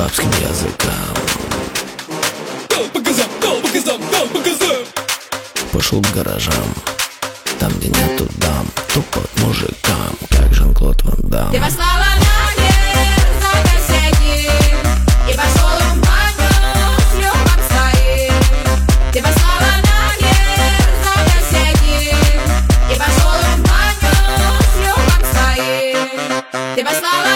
бабским языкам. Пошел к гаражам, там, где нету дам, тупот мужикам, как Жан-Клод Ван Дам. Ты послала нахер за соседей и пошел в баню с шлюхом своим. Ты послала нахер за соседей и пошел в баню с шлюхом своим. Ты послала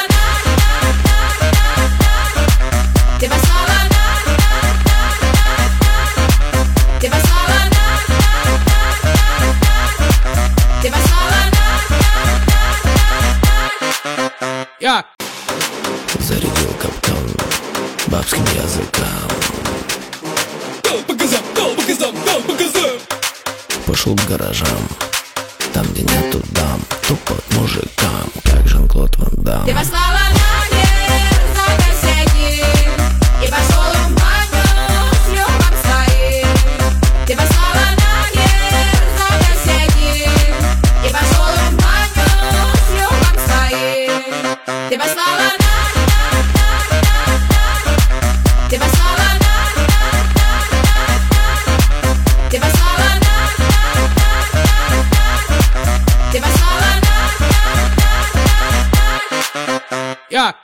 Ты послала Ты послала Ты послала Я Зарядил капкан бабским языкам. Пошел к гаражам, там, где нету дам, тупот мужикам, как Жан-Клод Ван Дам. Ты послала нахер за соседей и пошел в баню с шлюхом своим. Ты послала нахер за соседей и пошел в баню с шлюхом своим. Ты послала Ты послала Ты послала